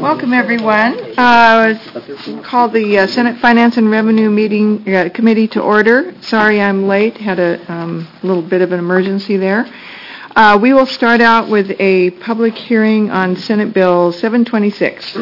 Welcome, everyone. Call the Senate Finance and Revenue Meeting Committee to order. Sorry I'm late. Had a little bit of an emergency there. We will start out with a public hearing on Senate Bill 726.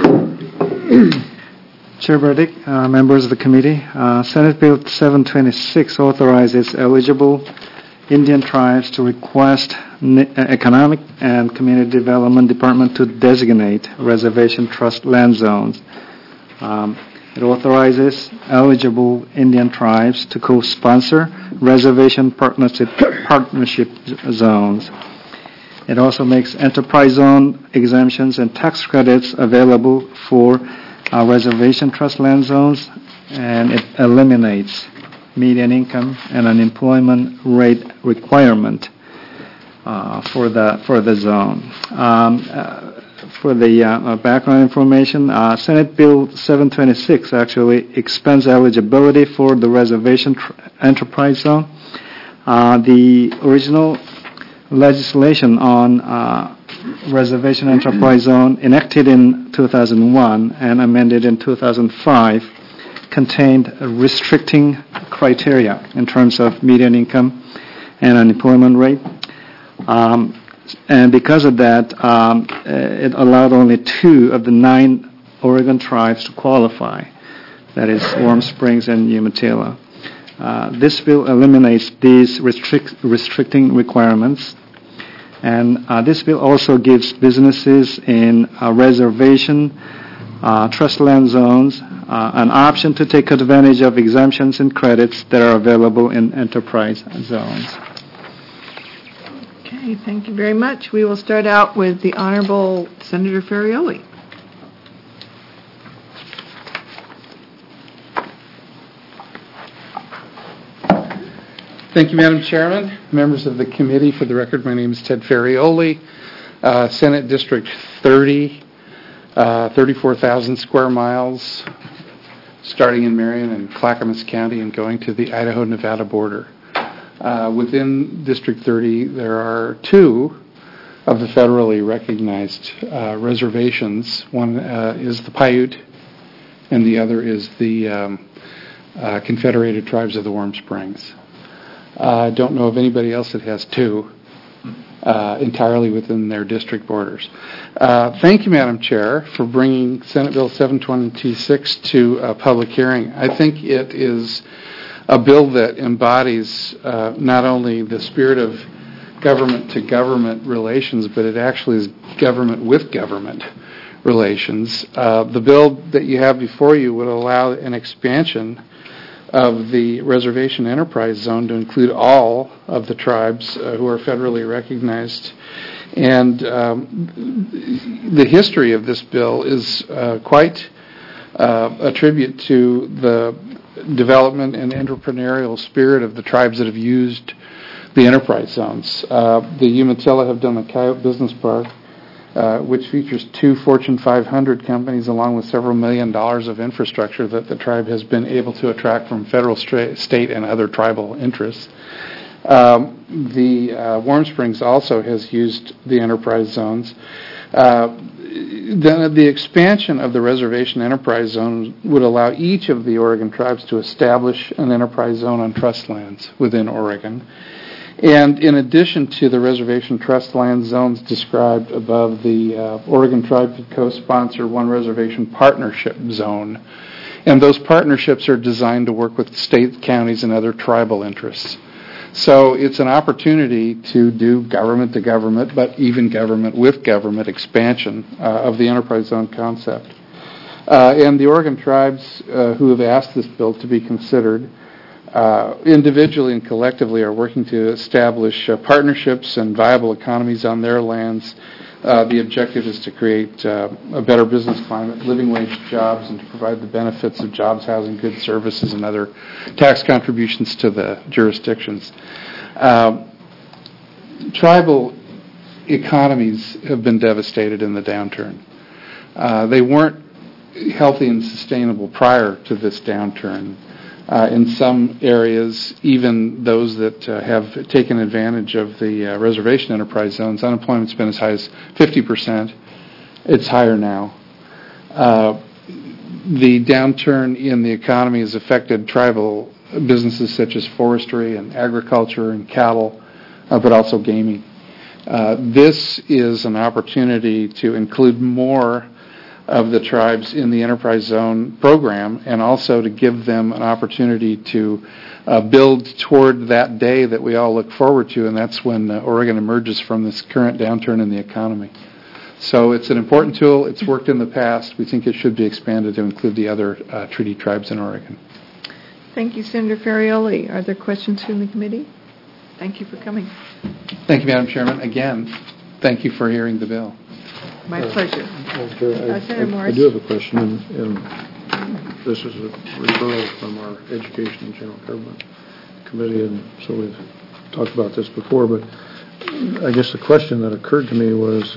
Chair Burdick, members of the committee, Senate Bill 726 authorizes eligible Indian tribes to request Economic and Community Development Department to designate reservation trust land zones. It authorizes eligible Indian tribes to co-sponsor reservation partnership zones. It also makes enterprise zone exemptions and tax credits available for reservation trust land zones, and it eliminates median income and unemployment rate requirement for the zone. For the background information, Senate Bill 726 actually expands eligibility for the reservation enterprise zone. The original legislation on reservation enterprise zone enacted in 2001 and amended in 2005 contained restricting criteria in terms of median income and unemployment rate. And because of that, it allowed only 2 of the 9 Oregon tribes to qualify, that is Warm Springs and Umatilla. This bill eliminates these restricting requirements, and this bill also gives businesses in reservation trust land zones an option to take advantage of exemptions and credits that are available in enterprise zones. Okay, thank you very much. We will start out with the Honorable Senator Ferrioli. Thank you, Madam Chairman. Members of the committee, for the record, my name is Ted Ferrioli, Senate District 30, 34,000 square miles, starting in Marion and Clackamas County and going to the Idaho-Nevada border. Within District 30, there are 2 of the federally recognized reservations. One is the Paiute, and the other is the Confederated Tribes of the Warm Springs. I don't know of anybody else that has 2 entirely within their district borders. Thank you, Madam Chair, for bringing Senate Bill 726 to a public hearing. I think it is a bill that embodies not only the spirit of government-to-government relations, but it actually is government-with-government relations. The bill that you have before you would allow an expansion of the reservation enterprise zone to include all of the tribes who are federally recognized. And the history of this bill is quite a tribute to the development and entrepreneurial spirit of the tribes that have used the enterprise zones. The Umatilla have done the Coyote Business Park, which features 2 Fortune 500 companies along with several $1 million of infrastructure that the tribe has been able to attract from federal, state, and other tribal interests. The Warm Springs also has used the enterprise zones. The expansion of the reservation enterprise zone would allow each of the Oregon tribes to establish an enterprise zone on trust lands within Oregon. And in addition to the reservation trust land zones described above, the Oregon tribe could co-sponsor one reservation partnership zone. And those partnerships are designed to work with state, counties, and other tribal interests. So it's an opportunity to do government-to-government, but even government-with-government expansion of the enterprise zone concept. And the Oregon tribes who have asked this bill to be considered individually and collectively are working to establish partnerships and viable economies on their lands. The objective is to create a better business climate, living wage jobs, and to provide the benefits of jobs, housing, goods, services, and other tax contributions to the jurisdictions. Tribal economies have been devastated in the downturn. They weren't healthy and sustainable prior to this downturn. In some areas, even those that have taken advantage of the reservation enterprise zones, unemployment's been as high as 50%. It's higher now. The downturn in the economy has affected tribal businesses such as forestry and agriculture and cattle, but also gaming. This is an opportunity to include more of the tribes in the Enterprise Zone program, and also to give them an opportunity to build toward that day that we all look forward to, and that's when Oregon emerges from this current downturn in the economy. So it's an important tool. It's worked in the past. We think it should be expanded to include the other treaty tribes in Oregon. Thank you, Senator Ferrioli. Are there questions from the committee? Thank you for coming. Thank you, Madam Chairman. Again, thank you for hearing the bill. My pleasure. Senator Morris. I do have a question, and this is a referral from our Education and General Government Committee, and so we've talked about this before, but I guess the question that occurred to me was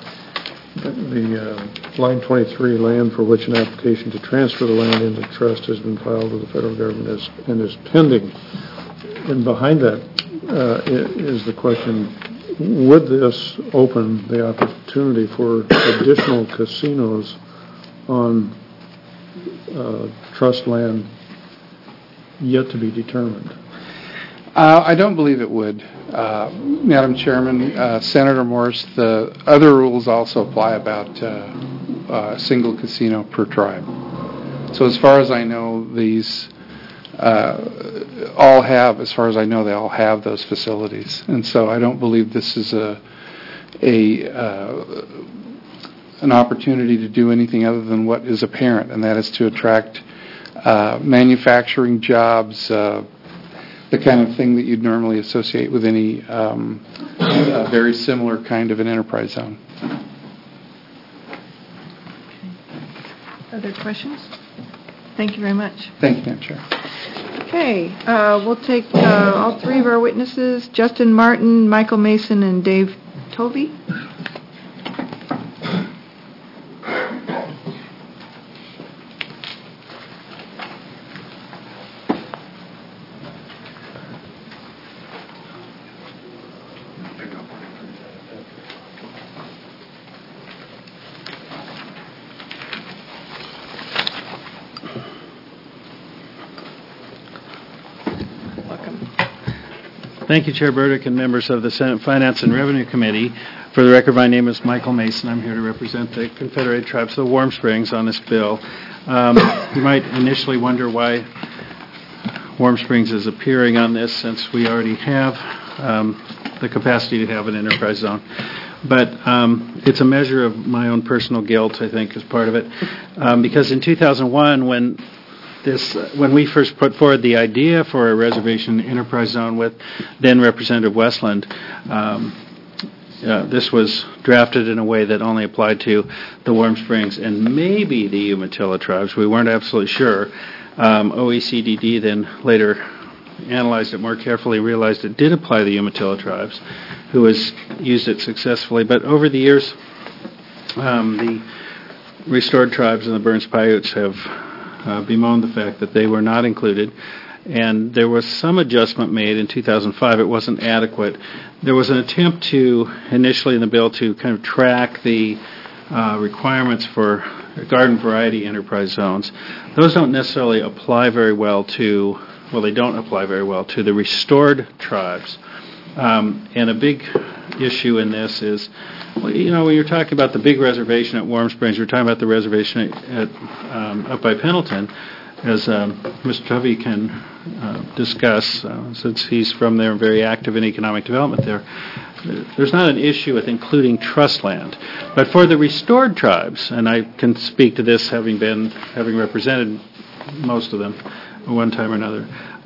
the line 23, land for which an application to transfer the land into trust has been filed with the federal government and is pending. And behind that is the question, would this open the opportunity for additional casinos on trust land yet to be determined? I don't believe it would. Madam Chairman, Senator Morris, the other rules also apply about a single casino per tribe. So as far as I know, these all have, as far as I know, they all have those facilities. And so I don't believe this is an opportunity to do anything other than what is apparent, and that is to attract manufacturing jobs, the kind of thing that you'd normally associate with any very similar kind of an enterprise zone. Other questions? Thank you very much. Thank you, Madam Chair. Okay, we'll take all three of our witnesses, Justin Martin, Michael Mason, and Dave Tovey. Thank you, Chair Burdick and members of the Senate Finance and Revenue Committee. For the record, my name is Michael Mason. I'm here to represent the Confederated Tribes of the Warm Springs on this bill. You might initially wonder why Warm Springs is appearing on this, since we already have the capacity to have an enterprise zone. But it's a measure of my own personal guilt, I think, as part of it. Because in 2001, when we first put forward the idea for a reservation enterprise zone with then Representative Westland, this was drafted in a way that only applied to the Warm Springs and maybe the Umatilla tribes. We weren't absolutely sure. OECDD then later analyzed it more carefully, realized it did apply to the Umatilla tribes, who has used it successfully. But over the years, the restored tribes and the Burns Paiutes have bemoaned the fact that they were not included, and there was some adjustment made in 2005. It wasn't adequate. There was an attempt to, initially in the bill, to kind of track the requirements for garden variety enterprise zones. Those don't necessarily apply very well to, they don't apply very well to the restored tribes. And a big issue in this is, when you're talking about the big reservation at Warm Springs, you're talking about the reservation up by Pendleton, as Mr. Tovey can discuss, since he's from there and very active in economic development there. There's not an issue with including trust land. But for the restored tribes, and I can speak to this having represented most of them at one time or another,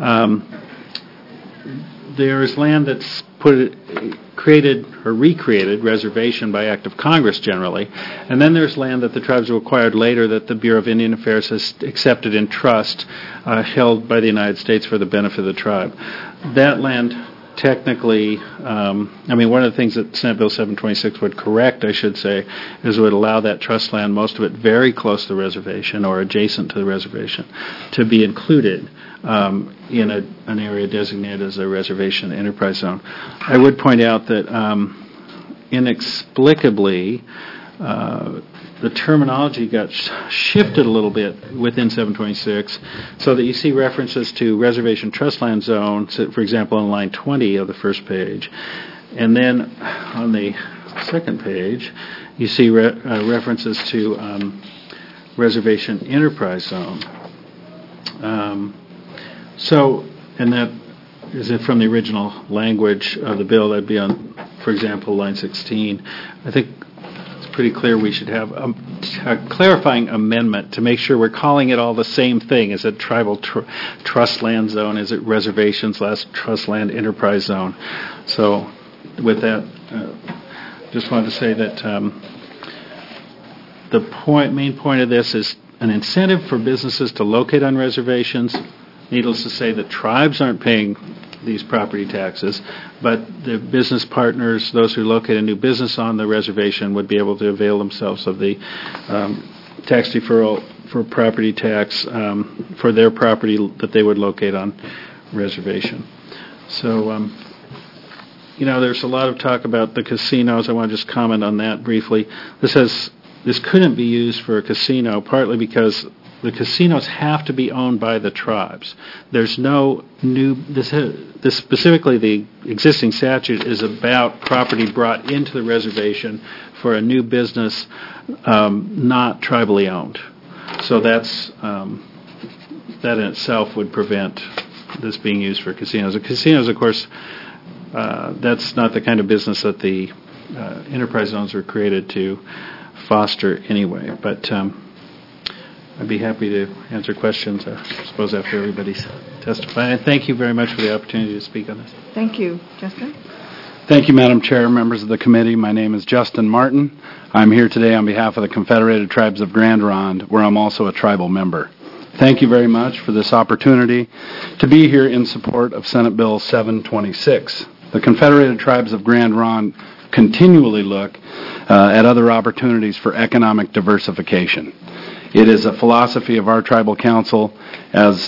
there is land that's created or recreated reservation by act of Congress generally, and then there's land that the tribes have acquired later that the Bureau of Indian Affairs has accepted in trust, held by the United States for the benefit of the tribe. That land technically, one of the things that Senate Bill 726 would correct, I should say, is it would allow that trust land, most of it very close to the reservation or adjacent to the reservation, to be included in an area designated as a reservation enterprise zone. I would point out that inexplicably, the terminology got shifted a little bit within 726, so that you see references to reservation trust land zone, so for example, on line 20 of the first page. And then on the second page, you see references to reservation enterprise zone. And that is it from the original language of the bill. That'd be on, for example, line 16. I think it's pretty clear we should have a clarifying amendment to make sure we're calling it all the same thing. Is it tribal trust land zone? Is it reservations trust land enterprise zone? So with that, just wanted to say that the main point of this is an incentive for businesses to locate on reservations. Needless to say, the tribes aren't paying these property taxes, but the business partners, those who locate a new business on the reservation, would be able to avail themselves of the tax deferral for property tax for their property that they would locate on reservation. So, there's a lot of talk about the casinos. I want to just comment on that briefly. This couldn't be used for a casino, partly because the casinos have to be owned by the tribes. There's no new. This specifically, the existing statute is about property brought into the reservation for a new business, not tribally owned. So that in itself would prevent this being used for casinos. The casinos, of course, that's not the kind of business that the enterprise zones were created to foster anyway. But I'd be happy to answer questions, I suppose, after everybody's testified. And thank you very much for the opportunity to speak on this. Thank you. Justin? Thank you, Madam Chair, members of the committee. My name is Justin Martin. I'm here today on behalf of the Confederated Tribes of Grand Ronde, where I'm also a tribal member. Thank you very much for this opportunity to be here in support of Senate Bill 726. The Confederated Tribes of Grand Ronde continually look at other opportunities for economic diversification. It is a philosophy of our tribal council as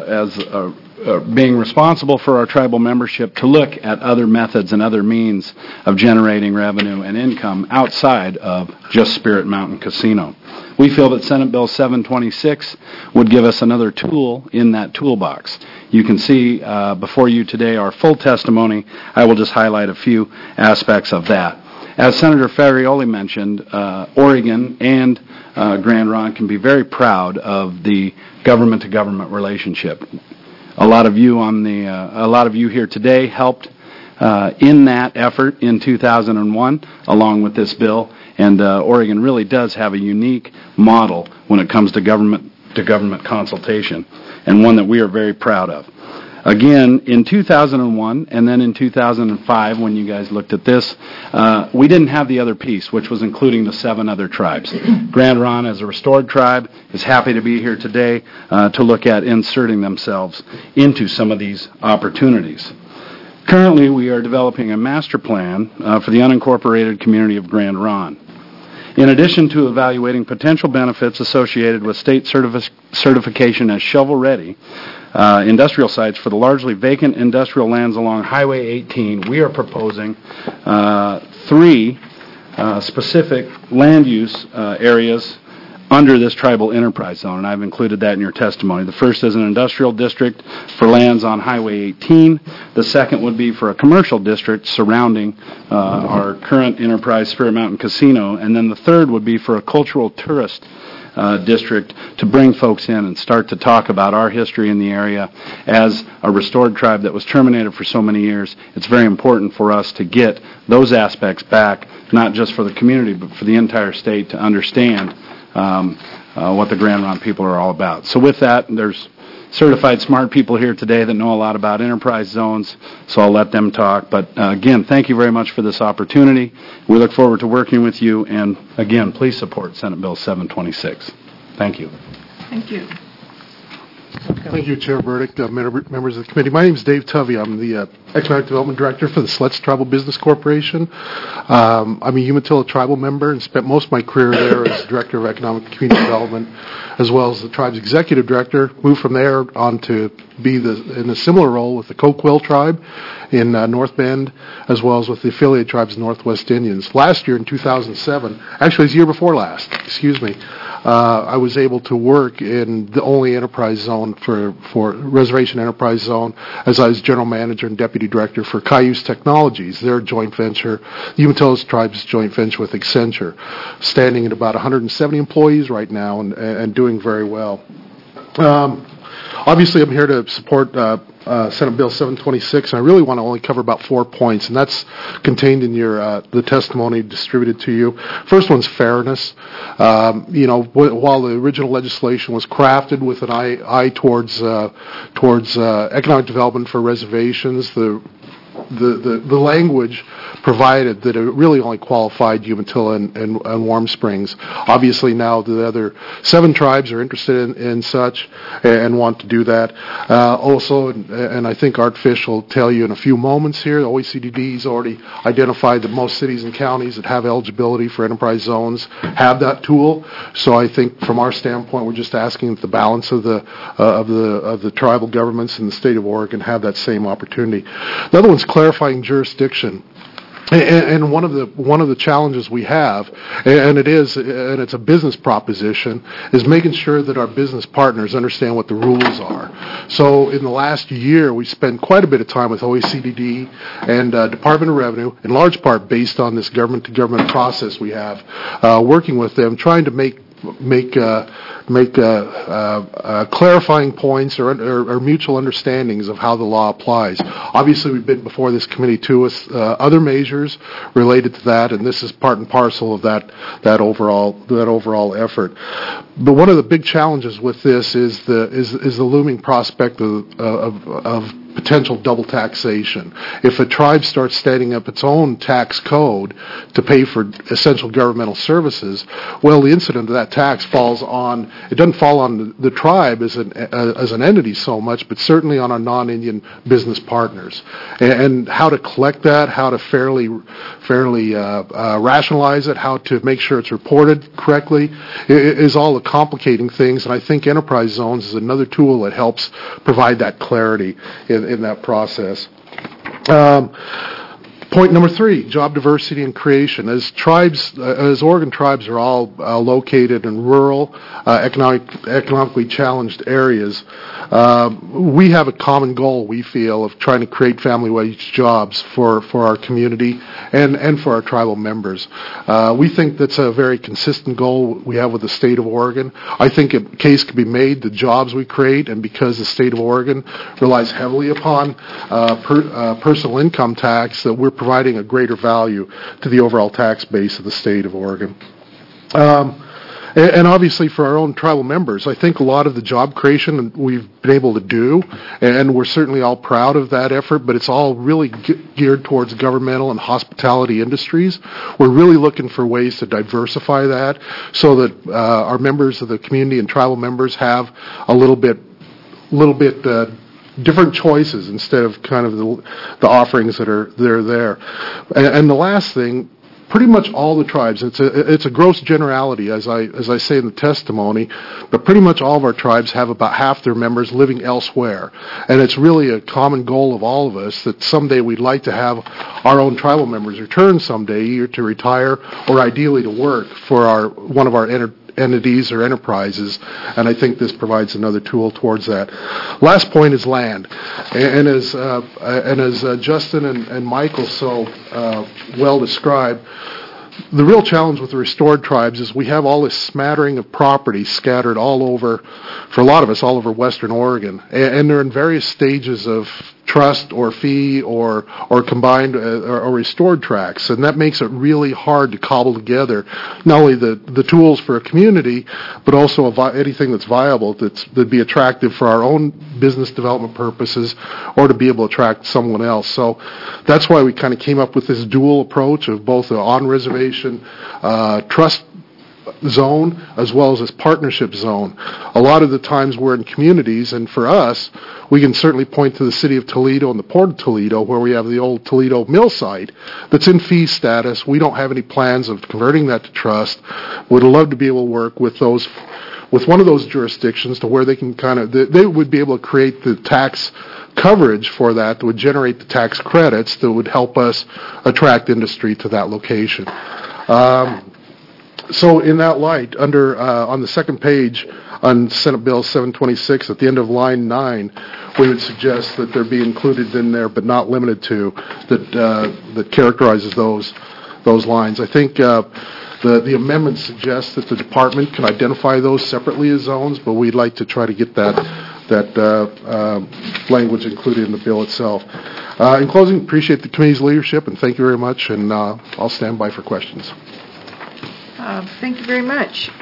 being responsible for our tribal membership to look at other methods and other means of generating revenue and income outside of just Spirit Mountain Casino. We feel that Senate Bill 726 would give us another tool in that toolbox. You can see before you today our full testimony. I will just highlight a few aspects of that. As Senator Ferrioli mentioned, Oregon and Grand Ronde can be very proud of the government-to-government relationship. A lot of you here today helped in that effort in 2001, along with this bill. And Oregon really does have a unique model when it comes to government consultation, and one that we are very proud of. Again, in 2001 and then in 2005, when you guys looked at this, we didn't have the other piece, which was including the 7 other tribes. Grand Ronde, as a restored tribe, is happy to be here today to look at inserting themselves into some of these opportunities. Currently, we are developing a master plan for the unincorporated community of Grand Ronde. In addition to evaluating potential benefits associated with state certification as shovel-ready, industrial sites for the largely vacant industrial lands along Highway 18, we are proposing 3 specific land use areas under this tribal enterprise zone, and I've included that in your testimony. The first is an industrial district for lands on Highway 18. The second would be for a commercial district surrounding our current enterprise Spirit Mountain Casino, and then the third would be for a cultural tourist district to bring folks in and start to talk about our history in the area. As a restored tribe that was terminated for so many years, it's very important for us to get those aspects back, not just for the community, but for the entire state to understand what the Grand Ronde people are all about. So with that, there's certified smart people here today that know a lot about enterprise zones, so I'll let them talk. But again, thank you very much for this opportunity. We look forward to working with you, and again, please support Senate Bill 726. Thank you. Thank you. Thank you, Chair Burdick, members of the committee. My name is Dave Tovey. I'm the Economic Development Director for the Siletz Tribal Business Corporation. I'm a Umatilla tribal member and spent most of my career there as Director of Economic and Community Development, as well as the tribe's Executive Director. Moved from there on to be in a similar role with the Coquille tribe in North Bend, as well as with the affiliate tribes Northwest Indians. Last year, in 2007, actually it was the year before last, I was able to work in the only enterprise zone for Reservation Enterprise Zone, as I was General Manager and Deputy Director for Cayuse Technologies, their joint venture, the Umatilla tribe's joint venture with Accenture, standing at about 170 employees right now and doing very well. Obviously, I'm here to support Senate Bill 726, and I really want to only cover about 4 points, and that's contained in the testimony distributed to you. First one's fairness. While the original legislation was crafted with an eye towards economic development for reservations, the language provided that it really only qualified Umatilla and Warm Springs. Obviously, now the other 7 tribes are interested in such and want to do that. Also, and I think Art Fish will tell you in a few moments here, the OECD has already identified that most cities and counties that have eligibility for enterprise zones have that tool. So I think from our standpoint, we're just asking that the balance of the tribal governments in the state of Oregon have that same opportunity. The other one's clarifying jurisdiction. And one of the challenges we have, and it's a business proposition, is making sure that our business partners understand what the rules are. So in the last year, we spent quite a bit of time with OECD and Department of Revenue, in large part based on this government-to-government process we have, working with them, trying to make clarifying points or mutual understandings of how the law applies. Obviously, we've been before this committee too with other measures related to that, and this is part and parcel of that overall effort. But one of the big challenges with this is the looming prospect of potential double taxation. If a tribe starts setting up its own tax code to pay for essential governmental services, well, the incidence of that tax doesn't fall on the tribe as an entity so much, but certainly on our non-Indian business partners. And how to collect that, how to fairly rationalize it, how to make sure it's reported correctly, is all the complicating things. And I think enterprise zones is another tool that helps provide that clarity in that process. Point number 3, job diversity and creation. As Oregon tribes are all located in rural, economically challenged areas, we have a common goal, we feel, of trying to create family wage jobs for our community and for our tribal members. We think that's a very consistent goal we have with the state of Oregon. I think a case could be made, the jobs we create, and because the state of Oregon relies heavily upon personal income tax, that we're providing a greater value to the overall tax base of the state of Oregon. And obviously for our own tribal members, I think a lot of the job creation we've been able to do, and we're certainly all proud of that effort, but it's all really geared towards governmental and hospitality industries. We're really looking for ways to diversify that so that our members of the community and tribal members have a little bit different choices instead of kind of the offerings that are there. And the last thing, pretty much all the tribes, it's a gross generality, as I say in the testimony, but pretty much all of our tribes have about half their members living elsewhere. And it's really a common goal of all of us that someday we'd like to have our own tribal members return someday, either to retire or ideally to work for one of our entities or enterprises, and I think this provides another tool towards that. Last point is land, and as Justin and Michael so well described, the real challenge with the restored tribes is we have all this smattering of property scattered all over, for a lot of us, all over Western Oregon, and they're in various stages of trust or fee or combined or restored tracts, and that makes it really hard to cobble together not only the tools for a community, but also anything that's viable that'd be attractive for our own business development purposes or to be able to attract someone else. So that's why we kind of came up with this dual approach of both the on-reservation trust zone as well as this partnership zone. A lot of the times we're in communities, and for us, we can certainly point to the city of Toledo and the port of Toledo, where we have the old Toledo mill site that's in fee status. We don't have any plans of converting that to trust. Would love to be able to work with one of those jurisdictions to where they can they would be able to create the tax coverage for that would generate the tax credits that would help us attract industry to that location. So in that light, on the second page on Senate Bill 726, at the end of line 9, we would suggest that there be included in there, but not limited to, that characterizes those lines. I think the amendment suggests that the department can identify those separately as zones, but we'd like to try to get that language included in the bill itself. In closing, appreciate the committee's leadership, and thank you very much, and I'll stand by for questions. Thank you very much.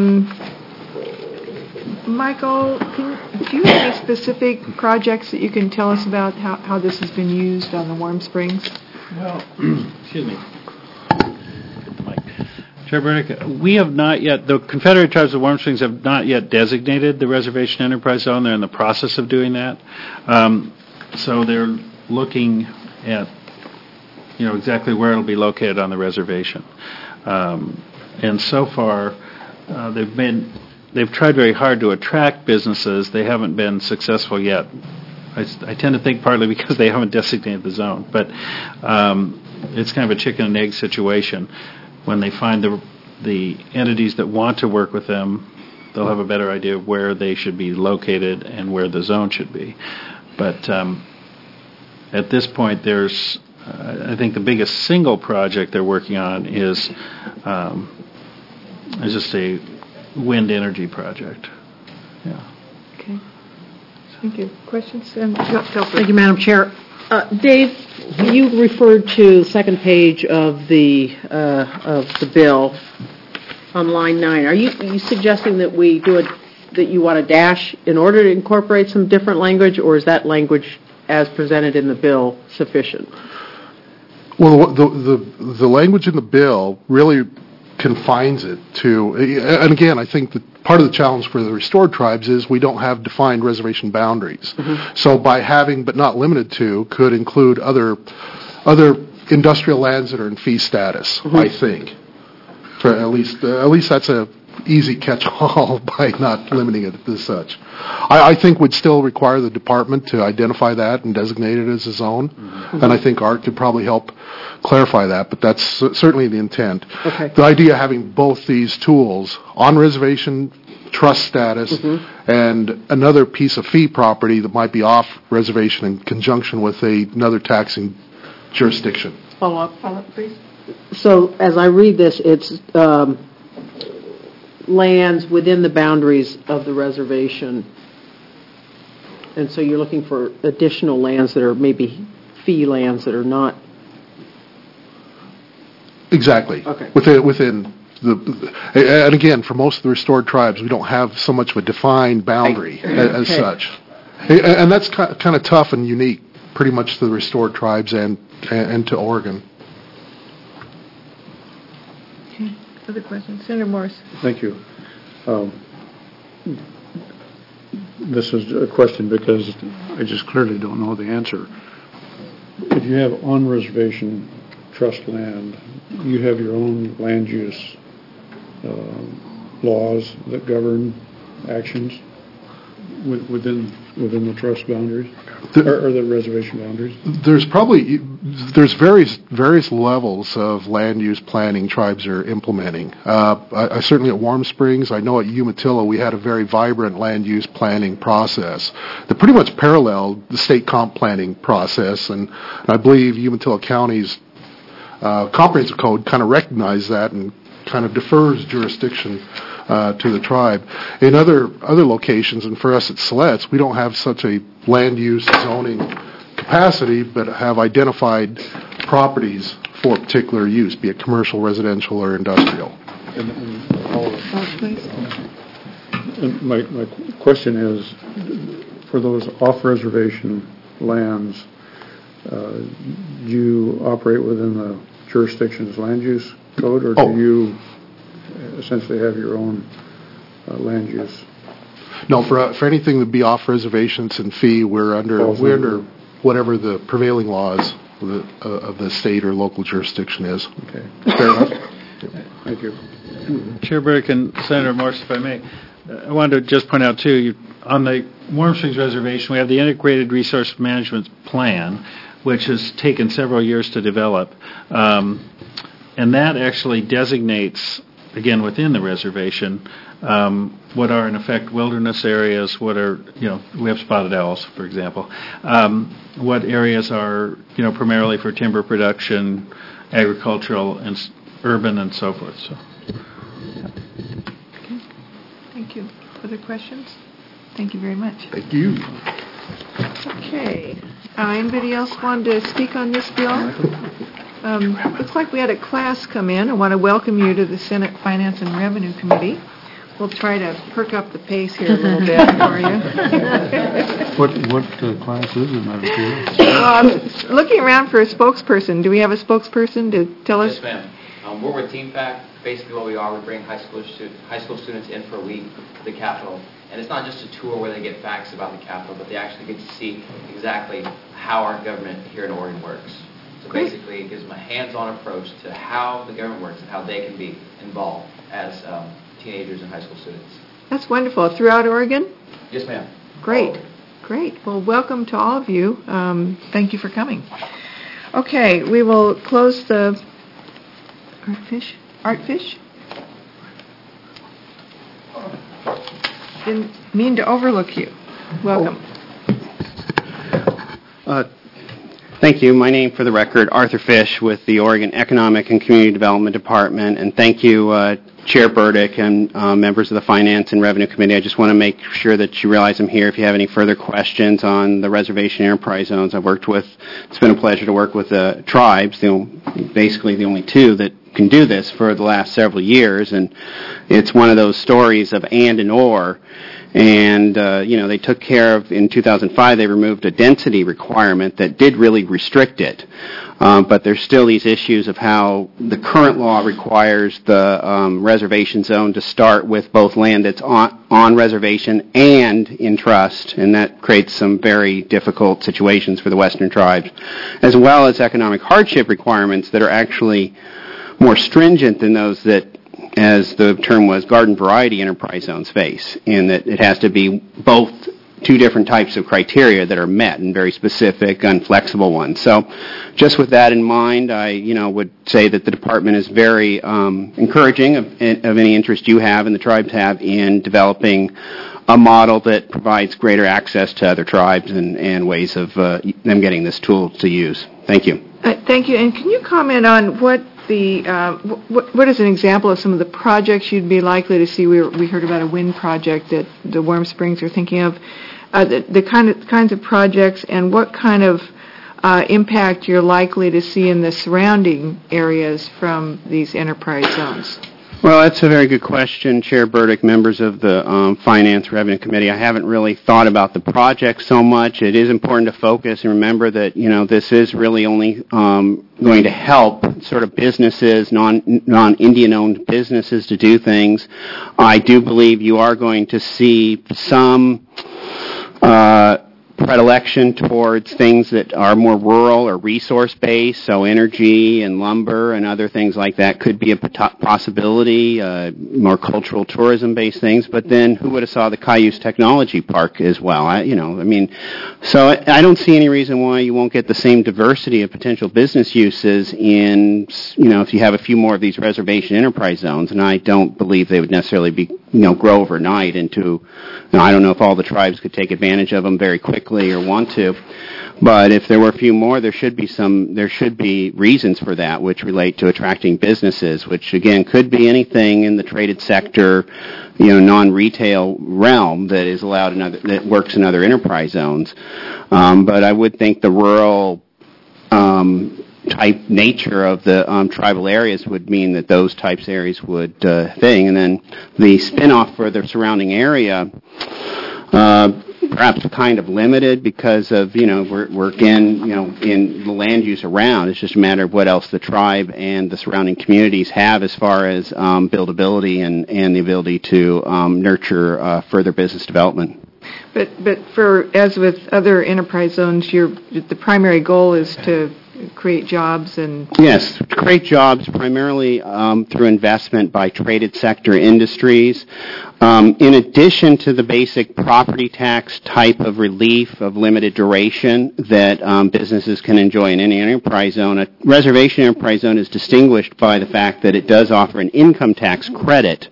Michael, do you have any specific projects that you can tell us about how this has been used on the Warm Springs? Well, excuse me. Chair Burdick, we have not yet, the Confederated Tribes of Warm Springs have not yet designated the Reservation Enterprise Zone. They're in the process of doing that. So they're looking at, exactly where it'll be located on the reservation. And so far, they've tried very hard to attract businesses. They haven't been successful yet. I tend to think partly because they haven't designated the zone, but it's kind of a chicken and egg situation. When they find the entities that want to work with them, they'll have a better idea of where they should be located and where the zone should be. But at this point, there's, I think the biggest single project they're working on is just a wind energy project. Yeah. Okay. Thank you. Questions? Thank you, Madam Chair. Dave, you referred to the second page of the bill on line 9. Are you suggesting that we do that you want a dash in order to incorporate some different language, or is that language as presented in the bill sufficient? Well, the language in the bill really confines it to, and again, I think that part of the challenge for the restored tribes is we don't have defined reservation boundaries. Mm-hmm. So by having, but not limited to, could include other industrial lands that are in fee status, mm-hmm. I think. For at least that's a easy catch-all by not limiting it as such. I think would still require the department to identify that and designate it as a zone, mm-hmm. and I think ART could probably help clarify that, but that's certainly the intent. Okay. The idea of having both these tools, on reservation trust status, mm-hmm. and another piece of fee property that might be off reservation in conjunction with another taxing jurisdiction. Follow up, please. So as I read this, it's lands within the boundaries of the reservation, and so you're looking for additional lands that are maybe fee lands that are not. Exactly. Okay. Within the and again, for most of the restored tribes, we don't have so much of a defined boundary as such, and that's kind of tough and unique, pretty much to the restored tribes and to Oregon. Other questions? Senator Morris. Thank you. This is a question because I just clearly don't know the answer. If you have on-reservation trust land, you have your own land use laws that govern actions within the trust boundaries or the reservation boundaries. There's various levels of land use planning tribes are implementing. I certainly at Warm Springs, I know at Umatilla we had a very vibrant land use planning process that pretty much paralleled the state comp planning process, and I believe Umatilla County's comprehensive code kind of recognized that and kind of defers jurisdiction to the tribe. In other locations, and for us at Siletz, we don't have such a land use zoning capacity, but have identified properties for particular use, be it commercial, residential, or industrial. And my question is, for those off-reservation lands, do you operate within the jurisdiction's land use code, or do you essentially have your own land use? No, for anything that be off reservations and fee, we're under whatever the prevailing laws of the state or local jurisdiction is. Okay, fair enough. Thank you. Chair Burdick and Senator Morse, if I may, I wanted to just point out, too, on the Warm Springs Reservation, we have the Integrated Resource Management Plan, which has taken several years to develop. And that actually designates, again, within the reservation, what are, in effect, wilderness areas, what are, we have spotted owls, for example, what areas are, primarily for timber production, agricultural, and urban, and so forth. So. Okay. Thank you. Other questions? Thank you very much. Thank you. Okay. Anybody else want to speak on this bill? Looks like we had a class come in. I want to welcome you to the Senate Finance and Revenue Committee. We'll try to perk up the pace here a little bit for you. What class is it, Madam Chair? I'm looking around for a spokesperson. Do we have a spokesperson to tell us? Yes, ma'am. We're with TeamFact. Basically what we are, we bring high school students in for a week to the Capitol. And it's not just a tour where they get facts about the Capitol, but they actually get to see exactly how our government here in Oregon works. So basically it gives them a hands-on approach to how the government works and how they can be involved as teenagers and high school students. That's wonderful. Throughout Oregon? Yes, ma'am. Great. Great. Well, welcome to all of you. Thank you for coming. Okay, we will close the Artfish? Didn't mean to overlook you. Welcome. Thank you. My name, for the record, Arthur Fish with the Oregon Economic and Community Development Department. And thank you, Chair Burdick and members of the Finance and Revenue Committee. I just want to make sure that you realize I'm here if you have any further questions on the reservation enterprise zones. It's been a pleasure to work with the tribes, basically the only two that can do this for the last several years. And it's one of those stories of and or. And, they took care of, in 2005, they removed a density requirement that did really restrict it. But there's still these issues of how the current law requires the reservation zone to start with both land that's on reservation and in trust, and that creates some very difficult situations for the Western tribes, as well as economic hardship requirements that are actually more stringent than those that, as the term was, garden variety enterprise zones face, in that it has to be both two different types of criteria that are met, and very specific, unflexible ones. So just with that in mind, I would say that the department is very encouraging of any interest you have and the tribes have in developing a model that provides greater access to other tribes and ways of them getting this tool to use. Thank you. Thank you. And can you comment on what is an example of some of the projects you'd be likely to see? We heard about a wind project that the Warm Springs are thinking of. The kinds of projects and what kind of impact you're likely to see in the surrounding areas from these enterprise zones? Well, that's a very good question, Chair Burdick, members of the Finance Revenue Committee. I haven't really thought about the project so much. It is important to focus and remember that, this is really only going to help sort of businesses, non-Indian-owned businesses to do things. I do believe you are going to see some predilection towards things that are more rural or resource-based, so energy and lumber and other things like that could be a possibility, more cultural tourism-based things, but then who would have saw the Cayuse Technology Park as well? So I don't see any reason why you won't get the same diversity of potential business uses in, if you have a few more of these reservation enterprise zones, and I don't believe they would necessarily be, grow overnight into, I don't know if all the tribes could take advantage of them very quickly or want to, but if there were a few more, there should be reasons for that which relate to attracting businesses, which again could be anything in the traded sector, non-retail realm that is allowed that works in other enterprise zones. But I would think the rural type nature of the tribal areas would mean that those types of areas would thing, and then the spin-off for the surrounding area. perhaps kind of limited because of, we're again, in the land use around. It's just a matter of what else the tribe and the surrounding communities have as far as buildability and the ability to nurture further business development. But as with other enterprise zones, the primary goal is to create jobs and... Yes, to create jobs primarily through investment by traded sector industries. In addition to the basic property tax type of relief of limited duration that businesses can enjoy in any enterprise zone, a reservation enterprise zone is distinguished by the fact that it does offer an income tax credit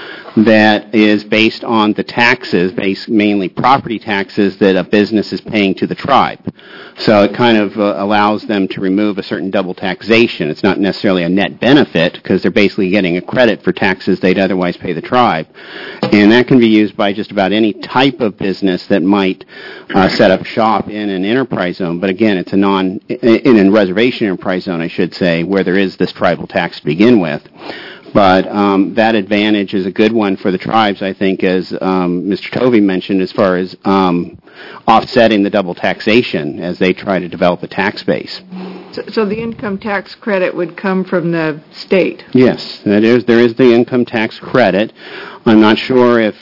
that is based on the taxes, mainly property taxes, that a business is paying to the tribe. So it kind of allows them to remove a certain double taxation. It's not necessarily a net benefit because they're basically getting a credit for taxes they'd otherwise pay the tribe. And that can be used by just about any type of business that might set up shop in an enterprise zone. But again, it's in a reservation enterprise zone, I should say, where there is this tribal tax to begin with. But that advantage is a good one for the tribes, I think, as Mr. Tovey mentioned, as far as offsetting the double taxation as they try to develop a tax base. So the income tax credit would come from the state? Yes, there is the income tax credit. I'm not sure if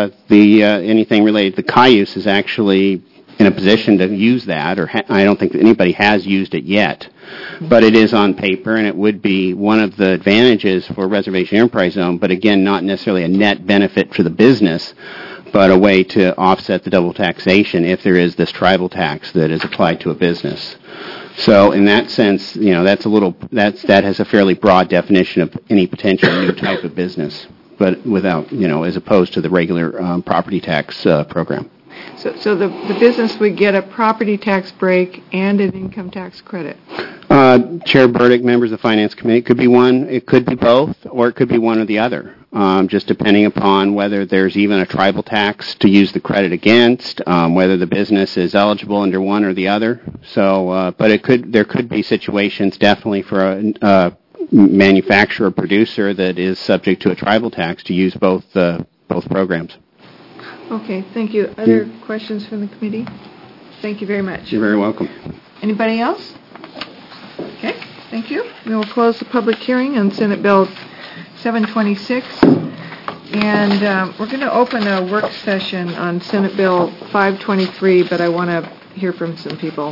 anything related to Cayuse is actually in a position to use that, or I don't think that anybody has used it yet. But it is on paper, and it would be one of the advantages for reservation enterprise zone, but again, not necessarily a net benefit for the business, but a way to offset the double taxation if there is this tribal tax that is applied to a business. So in that sense, that has a fairly broad definition of any potential new type of business, but without, as opposed to the regular property tax program. So the business would get a property tax break and an income tax credit? Chair Burdick, members of the Finance Committee, it could be one, it could be both, or it could be one or the other, just depending upon whether there's even a tribal tax to use the credit against, whether the business is eligible under one or the other. So, but there could be situations definitely for a manufacturer or producer that is subject to a tribal tax to use both programs. Okay, thank you. Other questions from the committee? Thank you very much. You're very welcome. Anybody else? Okay, thank you. We will close the public hearing on Senate Bill 726. And we're going to open a work session on Senate Bill 523, but I want to hear from some people.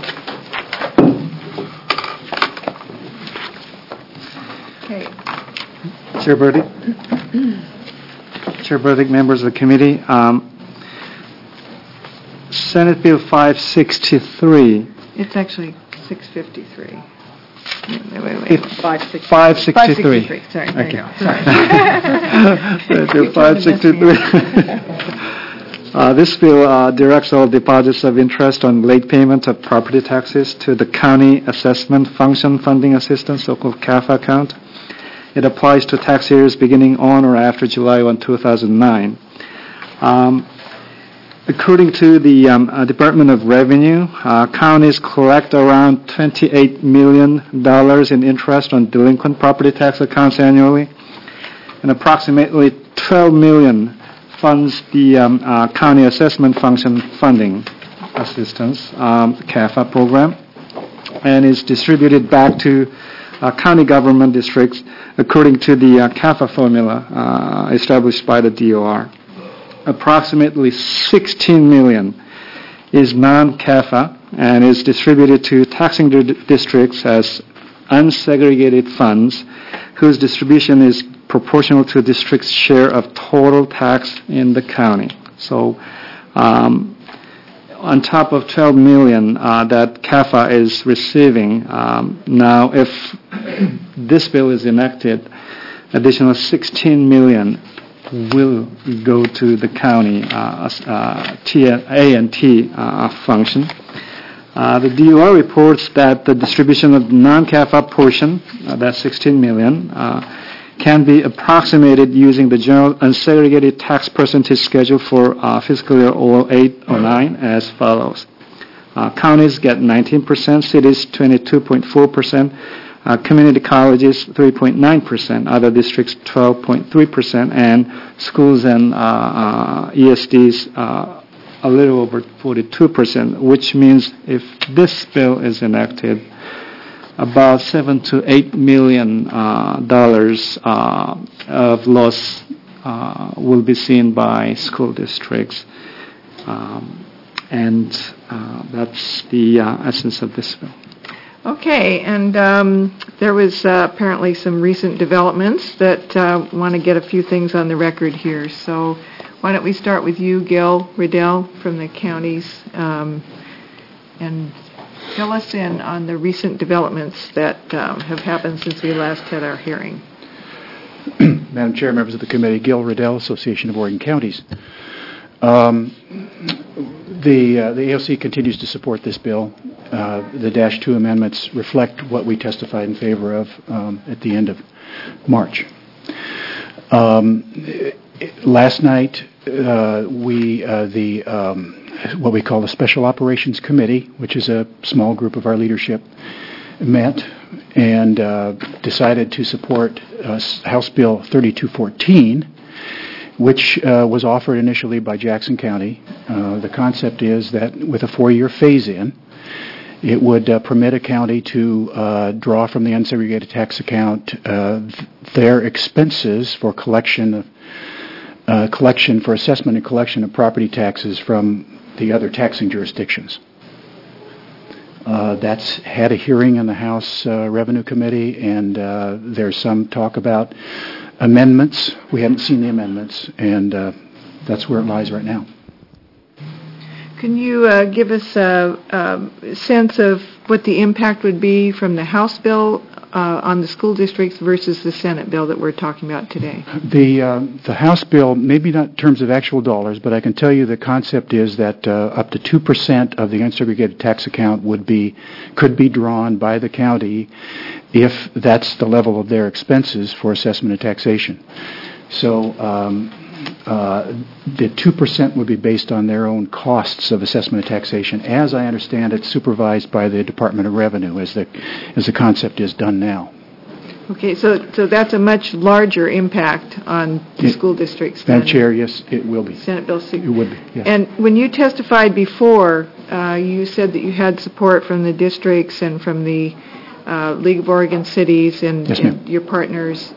Okay. Chair Burdick. Chair Burdick, members of the committee. Senate Bill 563. It's actually 653. Wait. 563. 563. Sorry, there you go. Sorry. 563. This bill directs all deposits of interest on late payment of property taxes to the County Assessment Function Funding Assistance, so-called CAFA account. It applies to tax years beginning on or after July 1, 2009. According to the Department of Revenue, counties collect around $28 million in interest on delinquent property tax accounts annually, and approximately $12 million funds the County Assessment Function Funding Assistance, CAFA program, and is distributed back to county government districts according to the CAFA formula established by the DOR. Approximately $16 million is non-CAFA and is distributed to taxing districts as unsegregated funds whose distribution is proportional to district's share of total tax in the county. So on top of $12 million that CAFA is receiving, now if this bill is enacted, additional $16 million will go to the county A&T function. The DOR reports that the distribution of non-CAFA portion, that's $16 million, can be approximated using the general unsegregated tax percentage schedule for fiscal year 08-09 as follows. Counties get 19%, cities 22.4%, community colleges 3.9%, other districts 12.3%, and schools and ESDs a little over 42%, which means if this bill is enacted, about $7 to $8 million of loss will be seen by school districts. And that's the essence of this bill. Okay, and there was apparently some recent developments that want to get a few things on the record here. So why don't we start with you, Gil Riddell, from the counties, and fill us in on the recent developments that have happened since we last had our hearing. Madam Chair, members of the committee, Gil Riddell, Association of Oregon Counties. The AOC continues to support this bill. The Dash 2 amendments reflect what we testified in favor of at the end of March. Last night, what we call the Special Operations Committee, which is a small group of our leadership, met and decided to support House Bill 3214, which was offered initially by Jackson County. The concept is that with a 4-year phase-in, it would permit a county to draw from the unsegregated tax account their expenses for collection for assessment and collection of property taxes from the other taxing jurisdictions. That's had a hearing in the House Revenue Committee, and there's some talk about amendments. We haven't seen the amendments, and that's where it lies right now. Can you give us a sense of what the impact would be from the House bill on the school districts versus the Senate bill that we're talking about today? The House bill, maybe not in terms of actual dollars, but I can tell you the concept is that up to 2% of the unsegregated tax account could be drawn by the county if that's the level of their expenses for assessment and taxation. So the 2% would be based on their own costs of assessment and taxation. As I understand it, supervised by the Department of Revenue, as the concept is done now. Okay, so that's a much larger impact on the school districts than Madam Chair, yes, it will be. Senate Bill 6. It would be, yes. And when you testified before, you said that you had support from the districts and from the League of Oregon Cities and, yes, and your partners.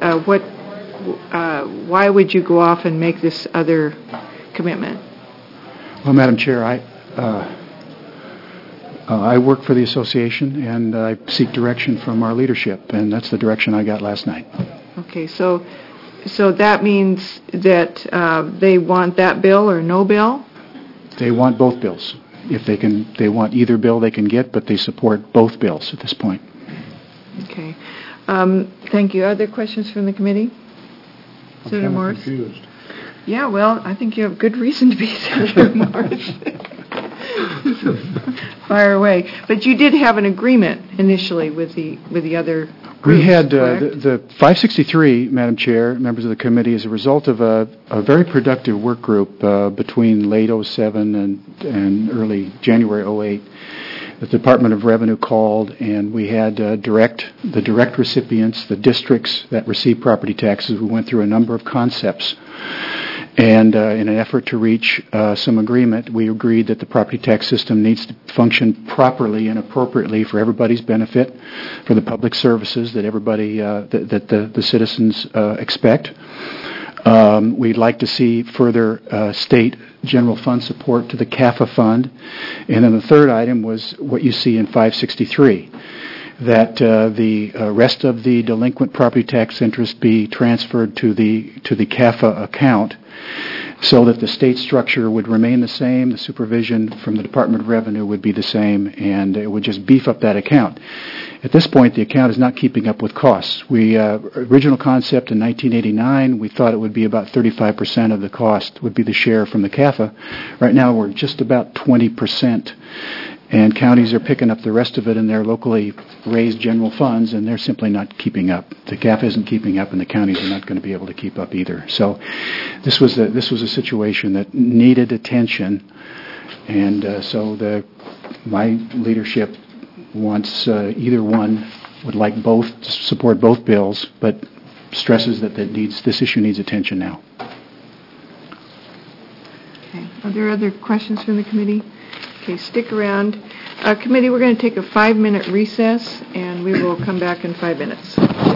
Why would you go off and make this other commitment? Well, Madam Chair, I work for the association, and I seek direction from our leadership, and that's the direction I got last night. Okay, so that means that they want that bill or no bill? They want both bills. If they want either bill they can get, but they support both bills at this point. Okay. Thank you. Other questions from the committee? Senator Morris? Confused. Yeah, well, I think you have good reason to be, Senator Morris. Fire away. But you did have an agreement initially with the other groups, We had correct? the 563, Madam Chair, members of the committee, as a result of a very productive work group between late 07 and early January 08. The Department of Revenue called, and we had the direct recipients, the districts that receive property taxes. We went through a number of concepts, and in an effort to reach some agreement, we agreed that the property tax system needs to function properly and appropriately for everybody's benefit, for the public services that everybody that the citizens expect. We'd like to see further state general fund support to the CAFA fund. And then the third item was what you see in 563, that the rest of the delinquent property tax interest be transferred to the CAFA account so that the state structure would remain the same, the supervision from the Department of Revenue would be the same, and it would just beef up that account. At this point, the account is not keeping up with costs. Original concept in 1989, we thought it would be about 35% of the cost would be the share from the CAFA. Right now, we're just about 20%, and counties are picking up the rest of it in their locally raised general funds, and they're simply not keeping up. The CAFA isn't keeping up, and the counties are not going to be able to keep up either. So this was a situation that needed attention, and so my leadership wants either one, would like both to support both bills, but stresses that this issue needs attention now. Okay. Are there other questions from the committee? Okay, stick around. Committee, we're going to take a 5-minute recess, and we will come back in 5 minutes.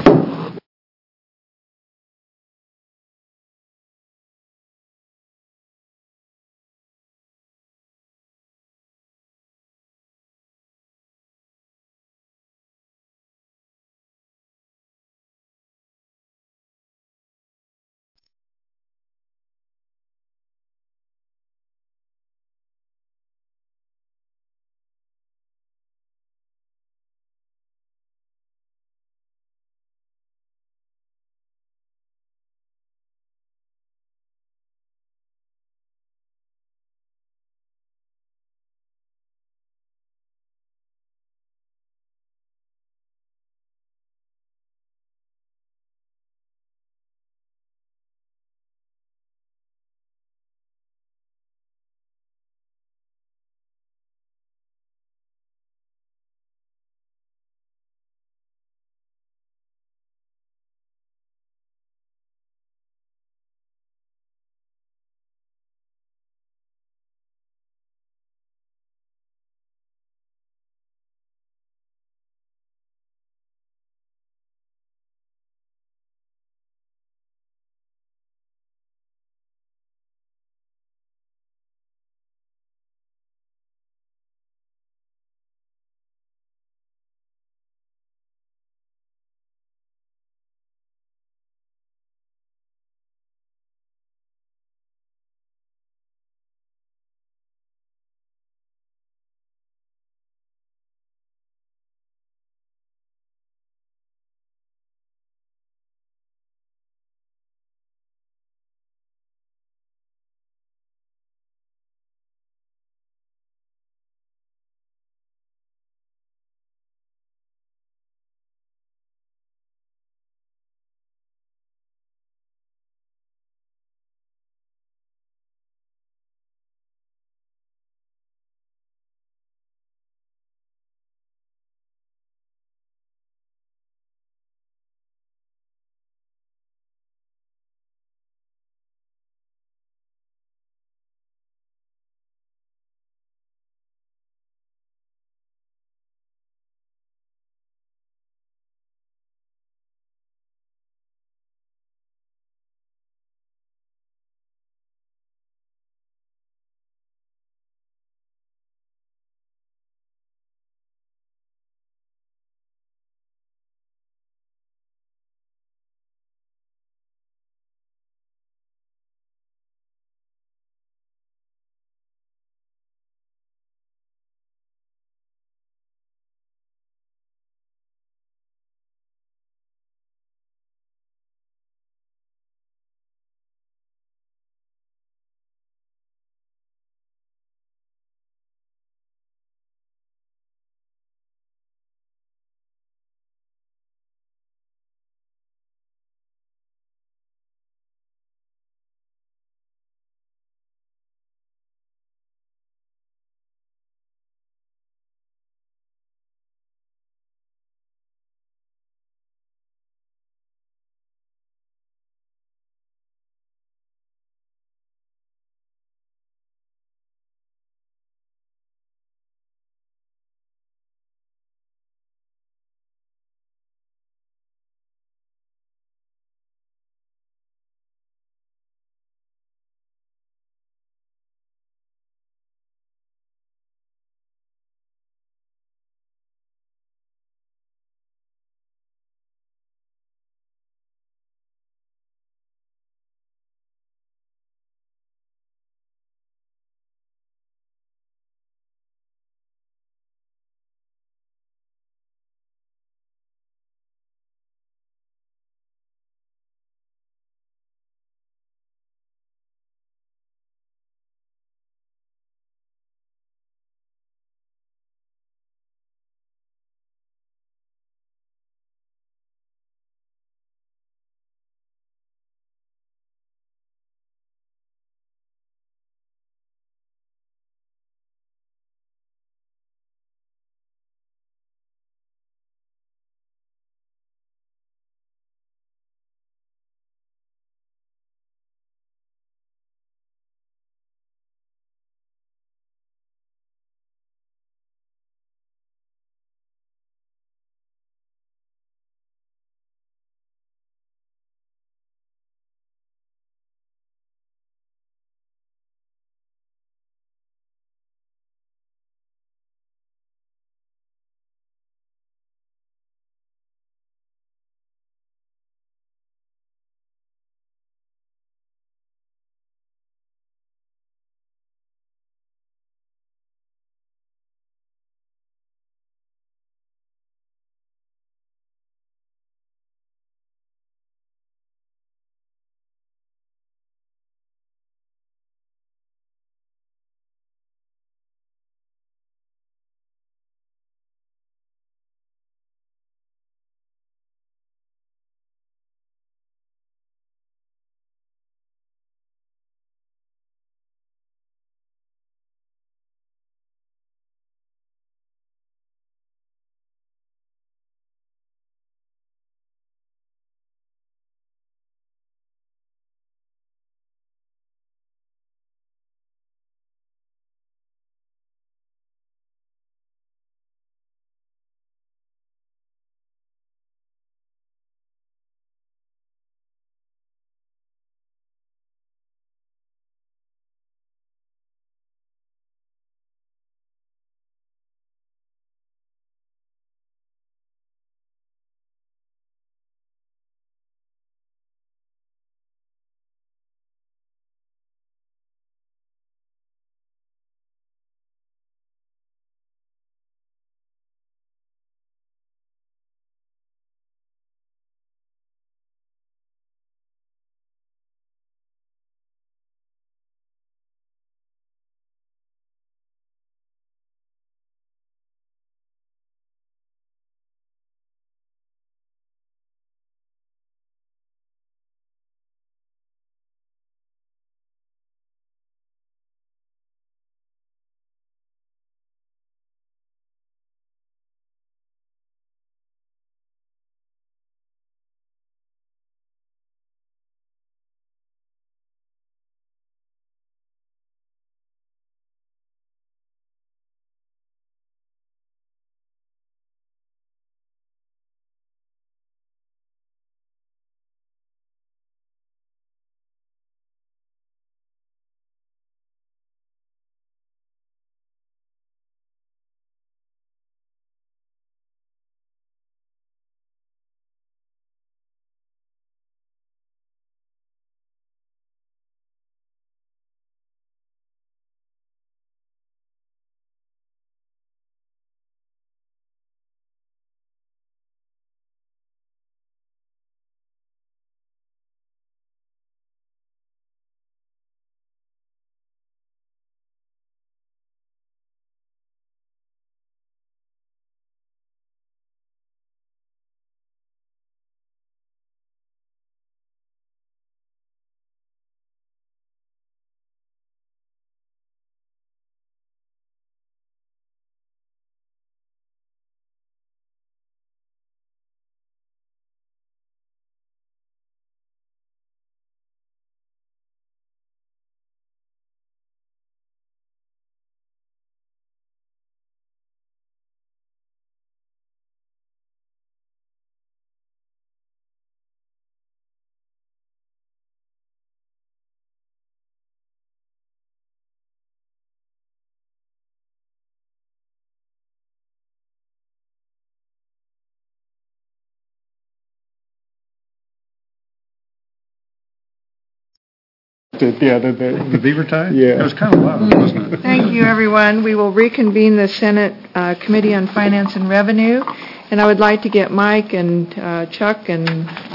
The beaver tie? Yeah. It was kind of loud, wasn't it? Thank you, everyone. We will reconvene the Senate Committee on Finance and Revenue, and I would like to get Mike and Chuck and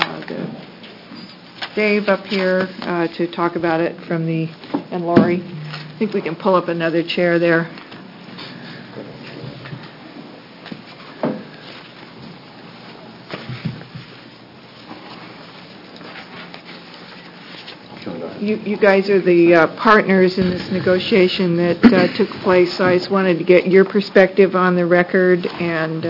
Dave up here to talk about it and Lori. I think we can pull up another chair there. You guys are the partners in this negotiation that took place, so I just wanted to get your perspective on the record and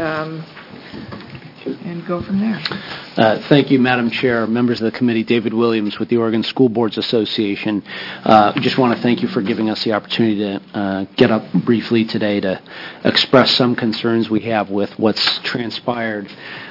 go from there. Thank you, Madam Chair, members of the committee. David Williams with the Oregon School Boards Association. Just want to thank you for giving us the opportunity to get up briefly today to express some concerns we have with what's transpired.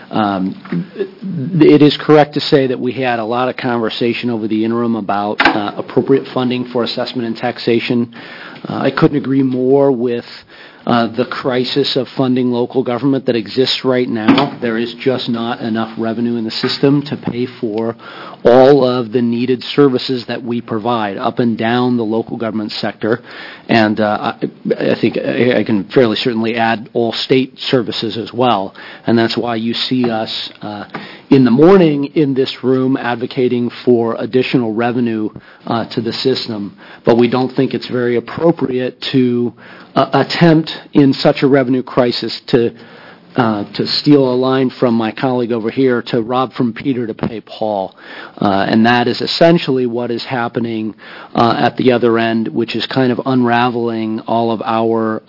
It is correct to say that we had a lot of conversation over the interim about appropriate funding for assessment and taxation. I couldn't agree more with the crisis of funding local government that exists right now. There is just not enough revenue in the system to pay for all of the needed services that we provide up and down the local government sector. And I think I can fairly certainly add all state services as well. And that's why you see us in the morning in this room advocating for additional revenue to the system. But we don't think it's very appropriate to attempt in such a revenue crisis to steal a line from my colleague over here, to rob from Peter to pay Paul. And that is essentially what is happening at the other end, which is kind of unraveling all of our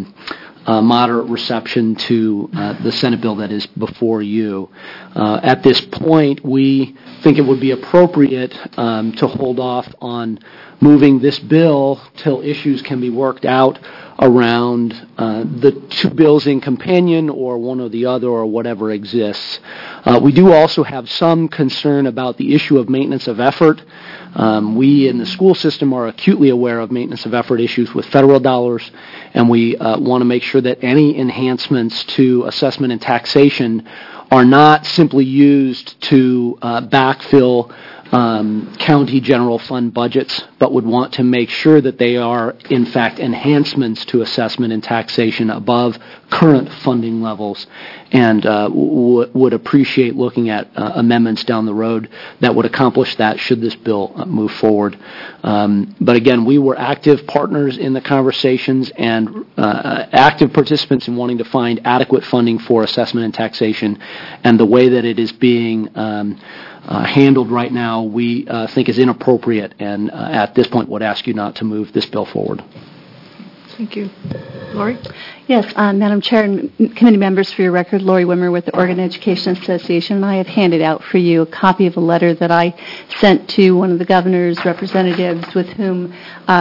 moderate reception to the Senate bill that is before you. At this point, we think it would be appropriate to hold off on moving this bill till issues can be worked out around the two bills in companion or one or the other or whatever exists. We do also have some concern about the issue of maintenance of effort. We in the school system are acutely aware of maintenance of effort issues with federal dollars, and we want to make sure that any enhancements to assessment and taxation are not simply used to backfill county general fund budgets, but would want to make sure that they are, in fact, enhancements to assessment and taxation above current funding levels, and would appreciate looking at amendments down the road that would accomplish that should this bill move forward. But again, we were active partners in the conversations and active participants in wanting to find adequate funding for assessment and taxation, and the way that it is being handled right now, we think is inappropriate, and at this point would ask you not to move this bill forward. Thank you. Lori? Yes, Madam Chair and committee members, for your record, Lori Wimmer with the Oregon Education Association. And I have handed out for you a copy of a letter that I sent to one of the governor's representatives with whom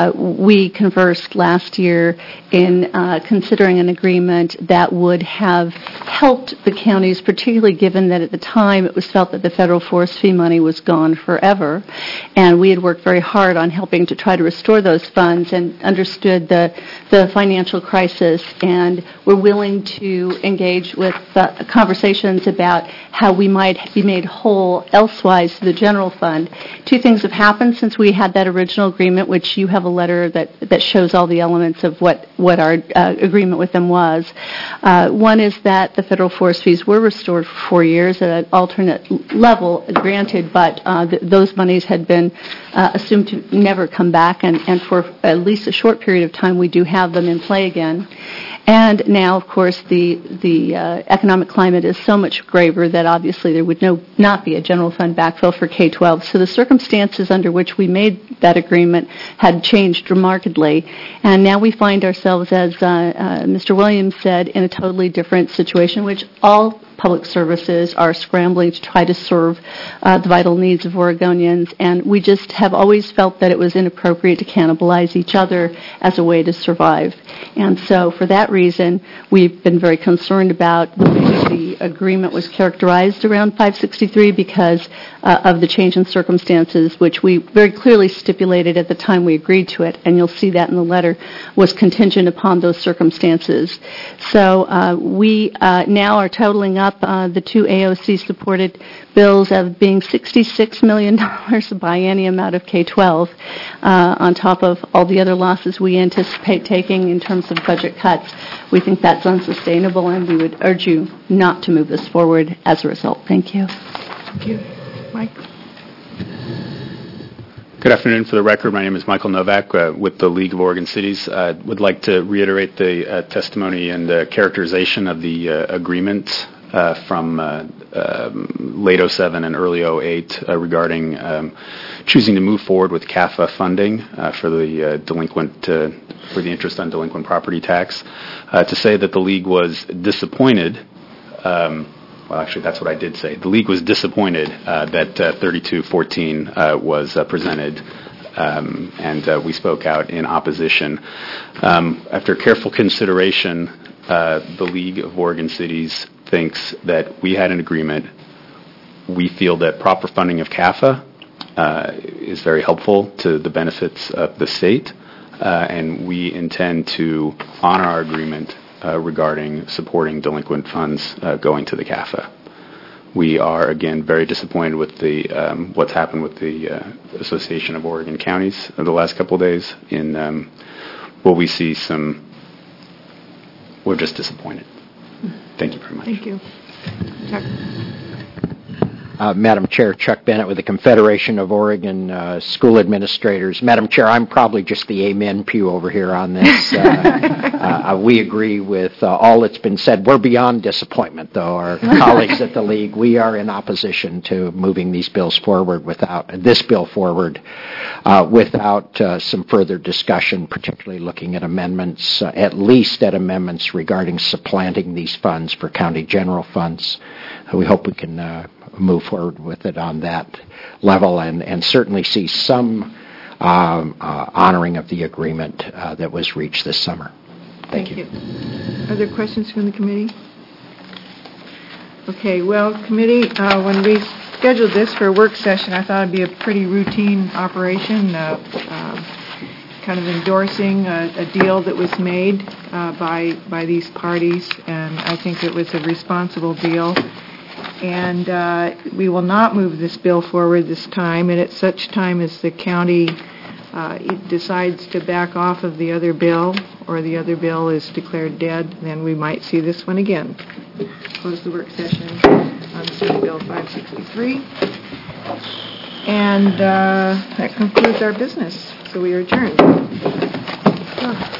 we conversed last year in considering an agreement that would have helped the counties, particularly given that at the time it was felt that the federal forest fee money was gone forever. And we had worked very hard on helping to try to restore those funds and understood the financial crisis, and we're willing to engage with conversations about how we might be made whole elsewise to the general fund. Two things have happened since we had that original agreement, which you have a letter that shows all the elements of what our agreement with them was. One is that the federal forest fees were restored for 4 years at an alternate level, granted, but those monies had been assumed to never come back, and for at least a short period of time we do have them in play again. And now, of course, the economic climate is so much graver that obviously there would not be a general fund backfill for K-12. So the circumstances under which we made that agreement had changed remarkably. And now we find ourselves, as Mr. Williams said, in a totally different situation, which all public services are scrambling to try to serve the vital needs of Oregonians, and we just have always felt that it was inappropriate to cannibalize each other as a way to survive. And so for that reason, we've been very concerned about the way the agreement was characterized around 563 because of the change in circumstances, which we very clearly stipulated at the time we agreed to it, and you'll see that in the letter, was contingent upon those circumstances. So we now are totaling up up the two AOC-supported bills of being $66 million biennium out of K-12, on top of all the other losses we anticipate taking in terms of budget cuts. We think that's unsustainable, and we would urge you not to move this forward as a result. Thank you. Thank you. Mike? Good afternoon. For the record, my name is Michael Novak with the League of Oregon Cities. I would like to reiterate the testimony and characterization of the agreements from late 07 and early 08 regarding choosing to move forward with CAFA funding for the for the interest on delinquent property tax. To say that the League was disappointed. Well, actually, that's what I did say. The League was disappointed that 3214 was presented, and we spoke out in opposition. After careful consideration, the League of Oregon Cities thinks that we had an agreement. We feel that proper funding of CAFA is very helpful to the benefits of the state, and we intend to honor our agreement regarding supporting delinquent funds going to the CAFA. We are, again, very disappointed with the what's happened with the Association of Oregon Counties the last couple of days. Will we see we're just disappointed. Thank you very much. Thank you. Chuck? Madam Chair, Chuck Bennett with the Confederation of Oregon School Administrators. Madam Chair, I'm probably just the amen pew over here on this. We agree with all that's been said. We're beyond disappointment, though. Our colleagues at the League, we are in opposition to moving these bills forward without some further discussion, particularly looking at amendments, at least at amendments regarding supplanting these funds for county general funds. We hope we can move forward with it on that level and certainly see some honoring of the agreement that was reached this summer. Thank you. Are there questions from the committee? Okay, well, committee, when we scheduled this for a work session, I thought it'd be a pretty routine operation, kind of endorsing a deal that was made by these parties, and I think it was a responsible deal. And we will not move this bill forward this time, and at such time as the county decides to back off of the other bill, or the other bill is declared dead, then we might see this one again. Close the work session on Senate Bill 563. And that concludes our business, so we are adjourned.